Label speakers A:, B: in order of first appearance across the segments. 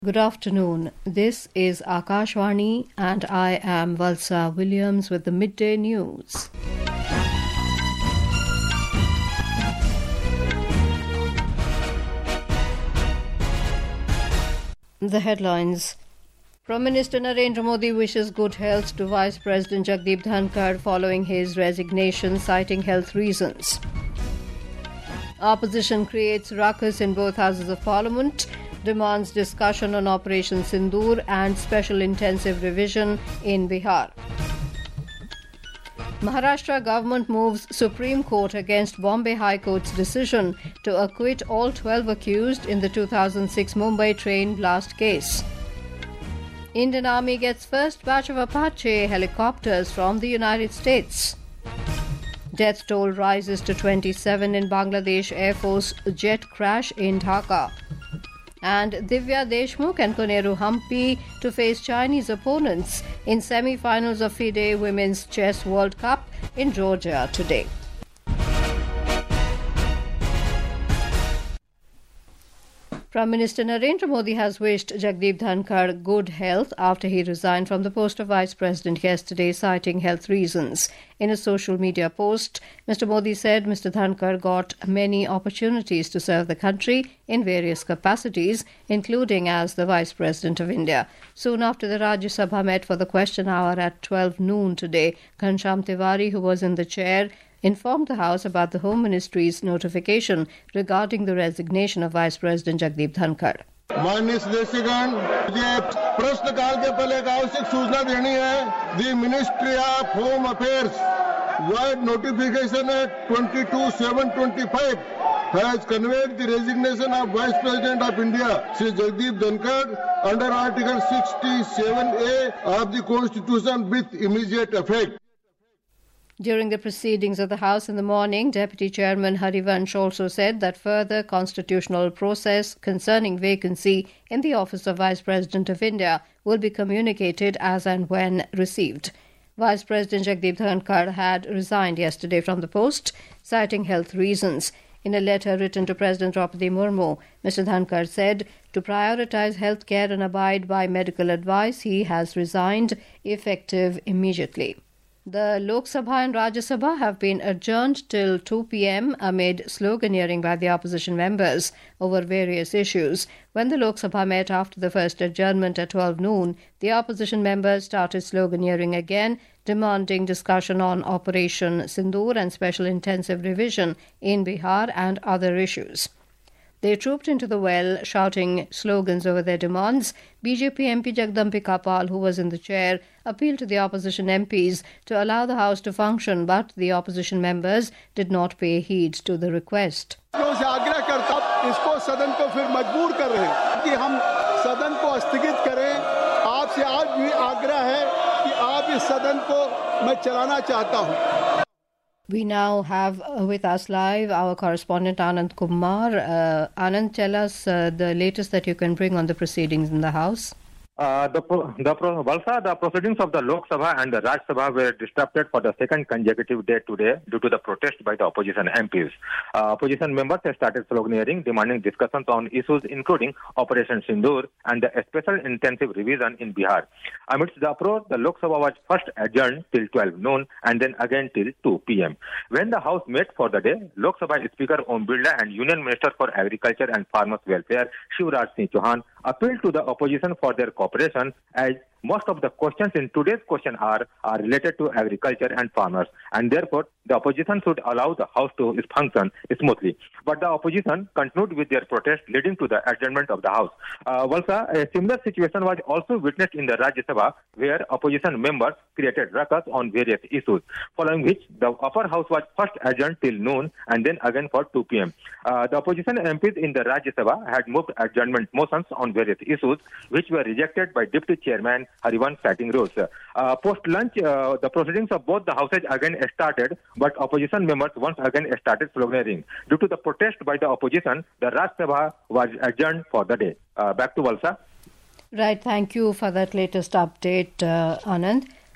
A: Good afternoon. This is Akashvani and I am Valsa Williams with the midday news. The headlines. Prime Minister Narendra Modi wishes good health to Vice President Jagdeep Dhankar following his resignation, citing health reasons. Opposition creates ruckus in both houses of parliament, demands discussion on Operation Sindoor and special intensive revision in Bihar. Maharashtra government moves Supreme Court against Bombay High Court's decision to acquit all 12 accused in the 2006 Mumbai train blast case. Indian Army gets first batch of Apache helicopters from the United States. Death toll rises to 27 in Bangladesh Air Force jet crash in Dhaka. And Divya Deshmukh and Koneru Hampi to face Chinese opponents in semi-finals of FIDE Women's Chess World Cup in Georgia today. Prime Minister Narendra Modi has wished Jagdeep Dhankar good health after he resigned from the post of Vice President yesterday, citing health reasons. In a social media post, Mr. Modi said Mr. Dhankar got many opportunities to serve the country in various capacities, including as the Vice President of India. Soon after the Rajya Sabha met for the question hour at 12 noon today, Ghanshyam Tiwari, who was in the chair, informed the House about the Home Ministry's notification regarding the resignation of Vice President Jagdeep Dhankar.
B: माननीय सदस्यगण, मुझे प्रश्नकाल के पहले एक आवश्यक सूचना देनी है. The Ministry of Home Affairs wide notification at 22/7/25 has conveyed the resignation of Vice President of India, Shri Jagdeep Dhankar, under Article 67A of the Constitution with immediate effect.
A: During the proceedings of the House in the morning, Deputy Chairman Harivansh also said that further constitutional process concerning vacancy in the office of Vice President of India will be communicated as and when received. Vice President Jagdeep Dhankar had resigned yesterday from the post, citing health reasons. In a letter written to President Draupadi Murmu, Mr. Dhankar said to prioritize health care and abide by medical advice, he has resigned, effective immediately. The Lok Sabha and Rajya Sabha have been adjourned till 2 p.m. amid sloganeering by the opposition members over various issues. When the Lok Sabha met after the first adjournment at 12 noon, the opposition members started sloganeering again, demanding discussion on Operation Sindoor and special intensive revision in Bihar and other issues. They trooped into the well, shouting slogans over their demands. BJP MP Jagdambika Pal, who was in the chair, appealed to the opposition MPs to allow the House to function, but the opposition members did not pay heed to the request.
C: आग्रह करता इसको सदन को फिर मजबूर कर रहे हैं कि हम सदन को स्थगित करें. आपसे आज भी आग्रह है कि आप इस सदन को मैं चलाना चाहता हूं.
A: We now have with us live our correspondent Anand Kumar. Anand, tell us the latest that you can bring on the proceedings in the House.
D: The proceedings of the Lok Sabha and the Rajya Sabha were disrupted for the second consecutive day today due to the protest by the opposition MPs. Opposition members have started sloganeering, demanding discussions on issues including Operation Sindoor and the special intensive revision in Bihar. Amidst the uproar, the Lok Sabha was first adjourned till 12 noon and then again till 2 p.m. When the House met for the day, Lok Sabha Speaker Om Birla and Union Minister for Agriculture and Farmers Welfare Shivraj Singh Chauhan appealed to the opposition for their cooperation, as most of the questions in today's question are related to agriculture and farmers, and therefore the opposition should allow the House to function smoothly. But the opposition continued with their protest, leading to the adjournment of the House. Valsa, a similar situation was also witnessed in the Rajya Sabha, where opposition members created ruckus on various issues, following which the upper house was first adjourned till noon and then again for 2 p.m. The opposition MPs in the Rajya Sabha had moved adjournment motions on various issues, which were rejected by Deputy Chairman Harivansh, citing rules. Post-lunch, the proceedings of both the houses again started, but opposition members once again started sloganeering. Due to the protest by the opposition, the Rajya Sabha was adjourned for the day. Back to Valsa.
A: Right, thank you for that latest update, Anand.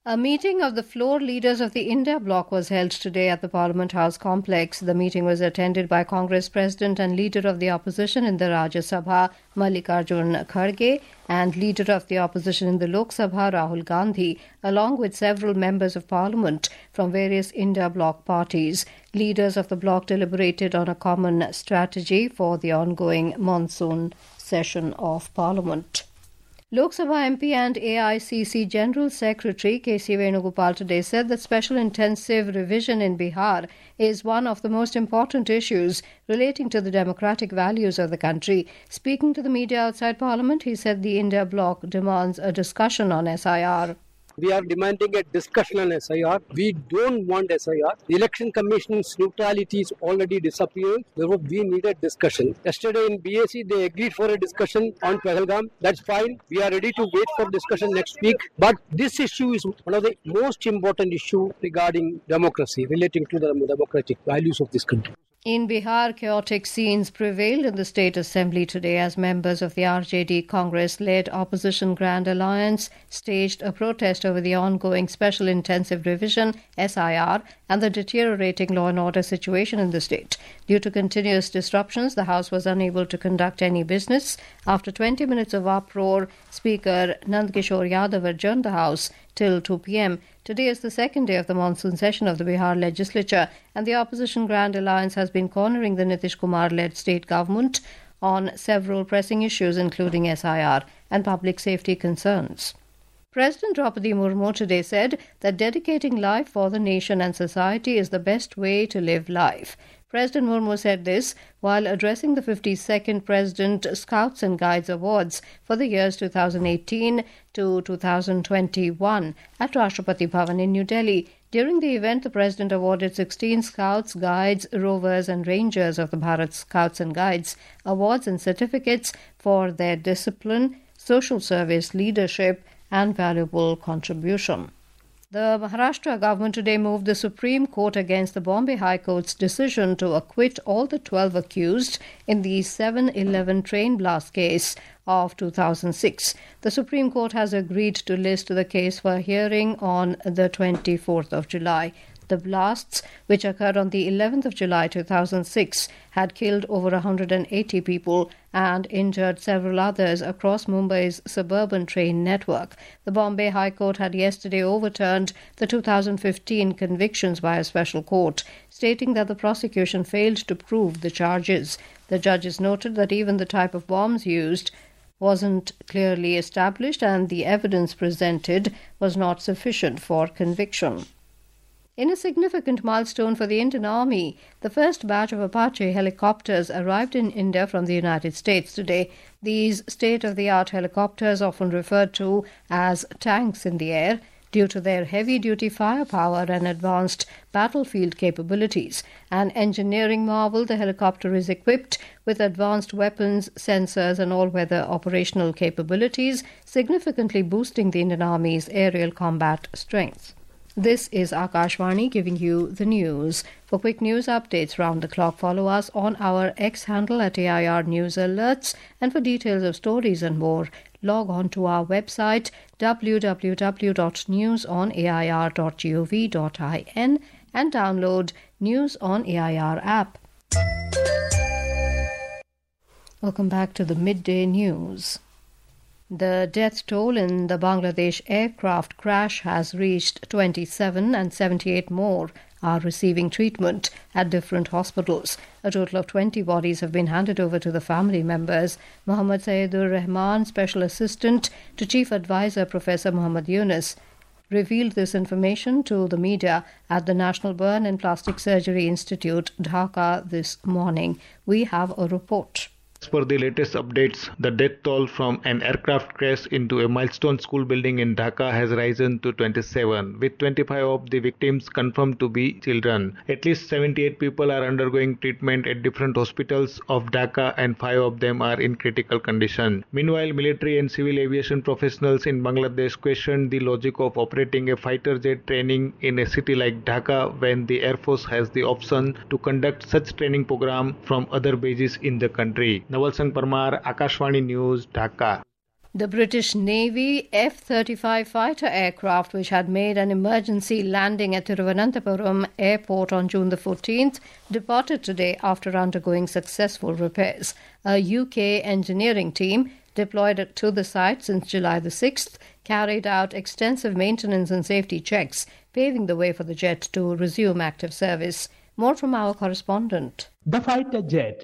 A: A meeting of the floor leaders of the India bloc was held today at the Parliament House complex. The meeting was attended by Congress President and Leader of the Opposition in the Rajya Sabha, Mallikarjun Kharge, and Leader of the Opposition in the Lok Sabha, Rahul Gandhi, along with several members of Parliament from various India bloc parties. Leaders of the bloc deliberated on a common strategy for the ongoing monsoon session of Parliament. Lok Sabha MP and AICC General Secretary K.C. Venugopal today said that special intensive revision in Bihar is one of the most important issues relating to the democratic values of the country. Speaking to the media outside Parliament, he said the India bloc demands a discussion on SIR.
E: We are demanding a discussion on SIR. We don't want SIR. The Election Commission's neutrality is already disappeared. Therefore, we need a discussion. Yesterday in BAC, they agreed for a discussion on Pahalgam. That's fine. We are ready to wait for discussion next week. But this issue is one of the most important issues regarding democracy, relating to the democratic values of this country.
A: In Bihar, chaotic scenes prevailed in the State Assembly today as members of the RJD Congress-led Opposition Grand Alliance staged a protest over the ongoing Special Intensive Revision (SIR) and the deteriorating law and order situation in the state. Due to continuous disruptions, the House was unable to conduct any business. After 20 minutes of uproar, Speaker Nand Kishore Yadav adjourned the House till 2 p.m. Today is the second day of the monsoon session of the Bihar legislature, and the Opposition Grand Alliance has been cornering the Nitish Kumar-led state government on several pressing issues, including SIR and public safety concerns. President Draupadi Murmu today said that dedicating life for the nation and society is the best way to live life. President Murmu said this while addressing the 52nd President Scouts and Guides Awards for the years 2018 to 2021 at Rashtrapati Bhavan in New Delhi. During the event, the President awarded 16 Scouts, Guides, Rovers and Rangers of the Bharat Scouts and Guides awards and certificates for their discipline, social service, leadership and valuable contribution. The Maharashtra government today moved the Supreme Court against the Bombay High Court's decision to acquit all the 12 accused in the 7/11 train blast case of 2006. The Supreme Court has agreed to list the case for hearing on the 24th of July. The blasts, which occurred on the 11th of July 2006, had killed over 180 people and injured several others across Mumbai's suburban train network. The Bombay High Court had yesterday overturned the 2015 convictions by a special court, stating that the prosecution failed to prove the charges. The judges noted that even the type of bombs used wasn't clearly established and the evidence presented was not sufficient for conviction. In a significant milestone for the Indian Army, the first batch of Apache helicopters arrived in India from the United States today. These state-of-the-art helicopters, often referred to as tanks in the air, due to their heavy-duty firepower and advanced battlefield capabilities. An engineering marvel, the helicopter is equipped with advanced weapons, sensors and all-weather operational capabilities, significantly boosting the Indian Army's aerial combat strength. This is Akashvani giving you the news. For quick news updates round the clock, follow us on our X handle at AIR News Alerts, and for details of stories and more, log on to our website www.newsonair.gov.in and download News on AIR app. Welcome back to the Midday News. The death toll in the Bangladesh aircraft crash has reached 27 and 78 more are receiving treatment at different hospitals. A total of 20 bodies have been handed over to the family members. Muhammad Sayyidur Rahman, Special Assistant to Chief Advisor Professor Muhammad Yunus, revealed this information to the media at the National Burn and Plastic Surgery Institute, Dhaka, this morning. We have a report.
F: As per the latest updates, the death toll from an aircraft crash into a Milestone school building in Dhaka has risen to 27, with 25 of the victims confirmed to be children. At least 78 people are undergoing treatment at different hospitals of Dhaka and 5 of them are in critical condition. Meanwhile, military and civil aviation professionals in Bangladesh questioned the logic of operating a fighter jet training in a city like Dhaka when the Air Force has the option to conduct such training program from other bases in the country. Naval Singh Parmar, Akashvani News, Dhaka.
A: The British Navy F-35 fighter aircraft, which had made an emergency landing at Thiruvananthapuram airport on June the 14th, departed today after undergoing successful repairs. A UK engineering team deployed to the site since July the 6th carried out extensive maintenance and safety checks, paving the way for the jet to resume active service. More from our correspondent.
G: The fighter jet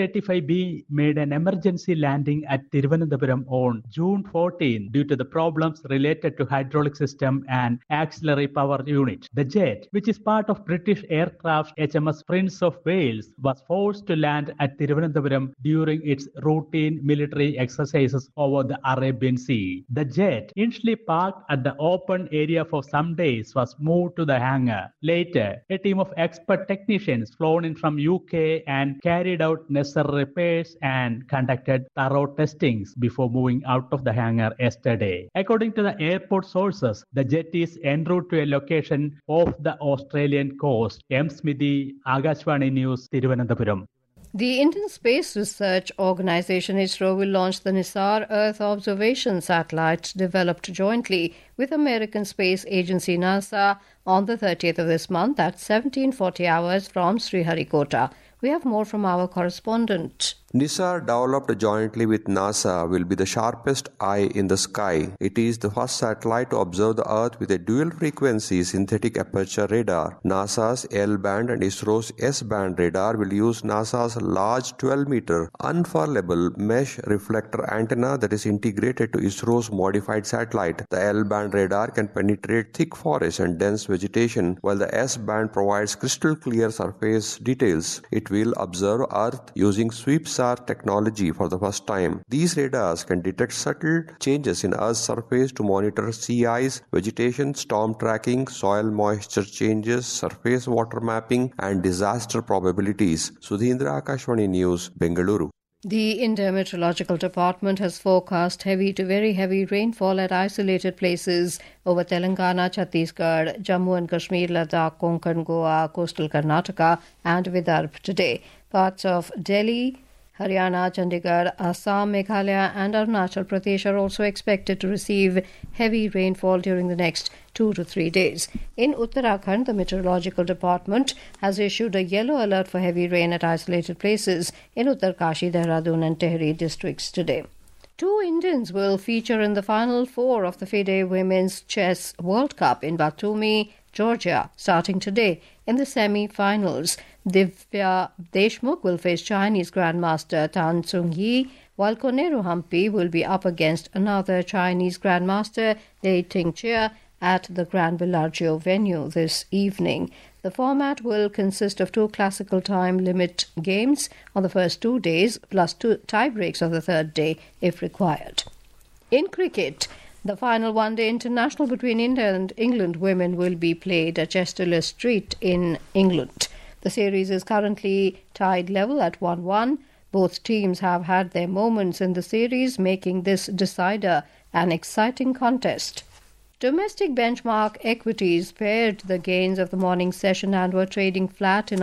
G: F-35B made an emergency landing at Thiruvananthapuram on June 14 due to the problems related to hydraulic system and auxiliary power unit. The jet, which is part of British aircraft HMS Prince of Wales, was forced to land at Thiruvananthapuram during its routine military exercises over the Arabian Sea. The jet, initially parked at the open area for some days, was moved to the hangar. Later, a team of expert technicians flown in from UK and carried out necessary repairs and conducted thorough testings before moving out of the hangar yesterday. According to the airport sources, the jet is en route to a location off the Australian coast. M. Smithy, Akashvani News, Thiruvananthapuram.
A: The Indian Space Research Organisation ISRO will launch the NISAR Earth Observation Satellite developed jointly with American Space Agency NASA on the 30th of this month at 1740 hours from Sriharikota. We have more from our correspondent.
H: NISAR, developed jointly with NASA, will be the sharpest eye in the sky. It is the first satellite to observe the Earth with a dual-frequency synthetic aperture radar. NASA's L-band and ISRO's S-band radar will use NASA's large 12-meter unfurlable mesh reflector antenna that is integrated to ISRO's modified satellite. The L-band radar can penetrate thick forests and dense vegetation, while the S-band provides crystal-clear surface details. It will observe Earth using SweepSAR technology for the first time. These radars can detect subtle changes in Earth's surface to monitor sea ice, vegetation, storm tracking, soil moisture changes, surface water mapping, and disaster probabilities. Sudhindra, Akashvani News, Bengaluru.
A: The Indian Meteorological Department has forecast heavy to very heavy rainfall at isolated places over Telangana, Chhattisgarh, Jammu and Kashmir, Ladakh, Konkan, Goa, coastal Karnataka and Vidarbha today. Parts of Delhi, Haryana, Chandigarh, Assam, Meghalaya and Arunachal Pradesh are also expected to receive heavy rainfall during the next 2 to 3 days. In Uttarakhand, the Meteorological Department has issued a yellow alert for heavy rain at isolated places in Uttarkashi, Dehradun and Tehri districts today. 2 Indians will feature in the final 4 of the FIDE Women's Chess World Cup in Batumi, Georgia, starting today. In the semi-finals, Divya Deshmukh will face Chinese Grandmaster Tan Tsung-yi, while Koneru Hampi will be up against another Chinese Grandmaster, Lei Ting-chia, at the Grand Bellagio venue this evening. The format will consist of 2 classical time limit games on the first 2 days, plus 2 tie-breaks on the third day if required. In cricket, the final one-day international between India and England women will be played at Chester Street in England. The series is currently tied level at 1-1. Both teams have had their moments in the series, making this decider an exciting contest. Domestic benchmark equities paired the gains of the morning session and were trading flat in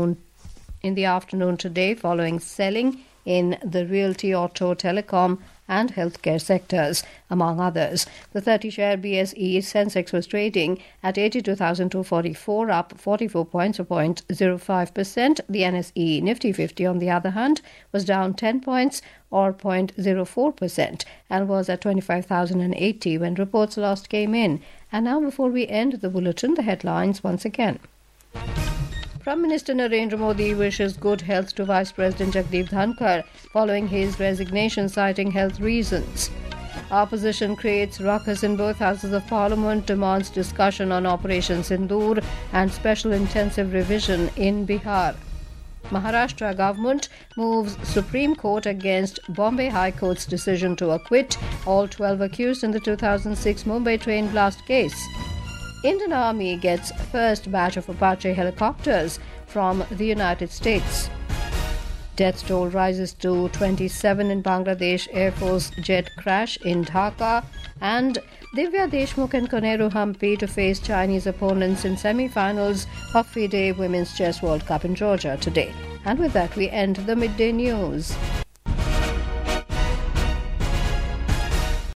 A: the afternoon today following selling in the realty, auto, telecom and healthcare sectors, among others. The 30-share BSE Sensex was trading at 82,244, up 44 points or 0.05%. The NSE Nifty 50, on the other hand, was down 10 points or 0.04% and was at 25,080 when reports last came in. And now, before we end the bulletin, the headlines once again. Prime Minister Narendra Modi wishes good health to Vice President Jagdeep Dhankar following his resignation, citing health reasons. Opposition creates ruckus in both houses of Parliament, demands discussion on Operation Sindoor and special intensive revision in Bihar. Maharashtra government moves Supreme Court against Bombay High Court's decision to acquit all 12 accused in the 2006 Mumbai train blast case. Indian Army gets first batch of Apache helicopters from the United States. Death toll rises to 27 in Bangladesh Air Force jet crash in Dhaka. And Divya Deshmukh and Koneru Hampi to face Chinese opponents in semi-finals of FIDE Women's Chess World Cup in Georgia today. And with that, we end the midday news.